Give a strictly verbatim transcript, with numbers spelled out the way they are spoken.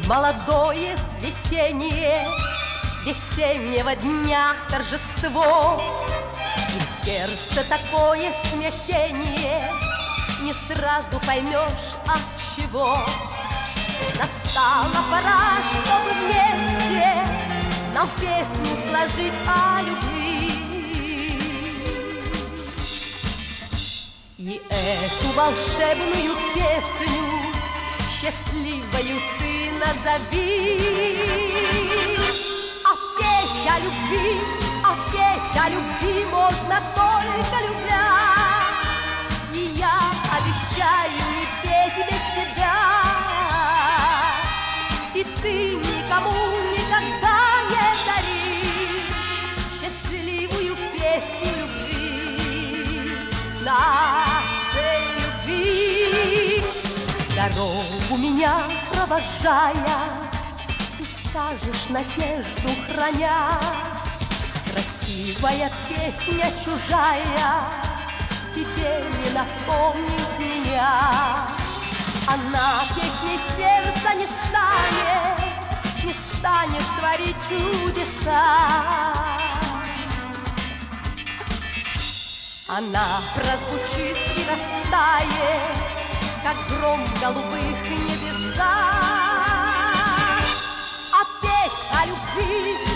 молодое цветение весеннего дня торжество. И в сердце такое смятение, не сразу поймешь от чего. Настала пора, чтобы вместе нам песню сложить о любви. И эту волшебную песню счастливою ты назови. А петь о любви, а петь о любви можно только любя. И я обещаю не петь без тебя. И ты никому никогда не дари счастливую песню любви, нашей любви. Дорогу меня провожая, ты скажешь, надежду храня: красивая песня чужая тебе не напомнит меня. Она песней сердца не станет, не станет творить чудеса. Она прозвучит и растает, как гром в голубых небесах. А петь о любви